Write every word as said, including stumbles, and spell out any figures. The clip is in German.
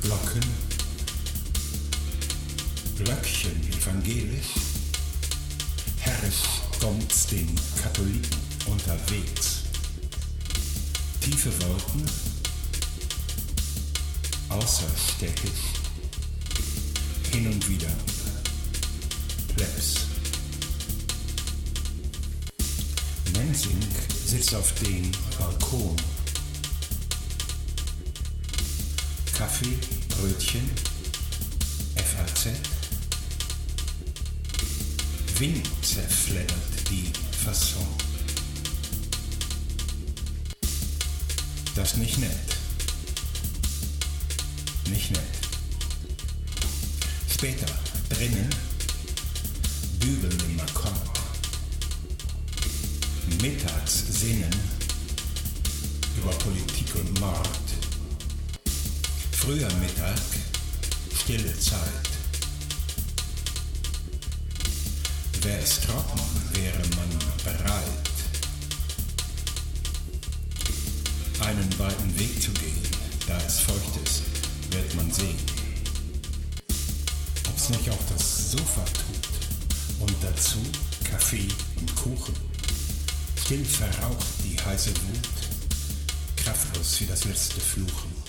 Glocken, Glöckchen evangelisch, herrisch kommt's den Katholiken unterwegs. Tiefe Wolken, außerstädtisch, hin und wieder Plebs. Menzing sitzt auf dem Balkon. Kaffee, Brötchen, F A Z. Wind zerfleddert die Fasson. Das nicht nett. Nicht nett. Später, drinnen, bügeln im Akkord. Mittags sinnen über Politik und Mord. Früher Mittag, stille Zeit. Wär es trocken, wäre man bereit, einen weiten Weg zu gehen. Da es feucht ist, wird man sehen, ob's nicht auch das Sofa tut. Und dazu Kaffee und Kuchen. Still verraucht die heiße Wut, kraftlos wie das letzte Fluchen.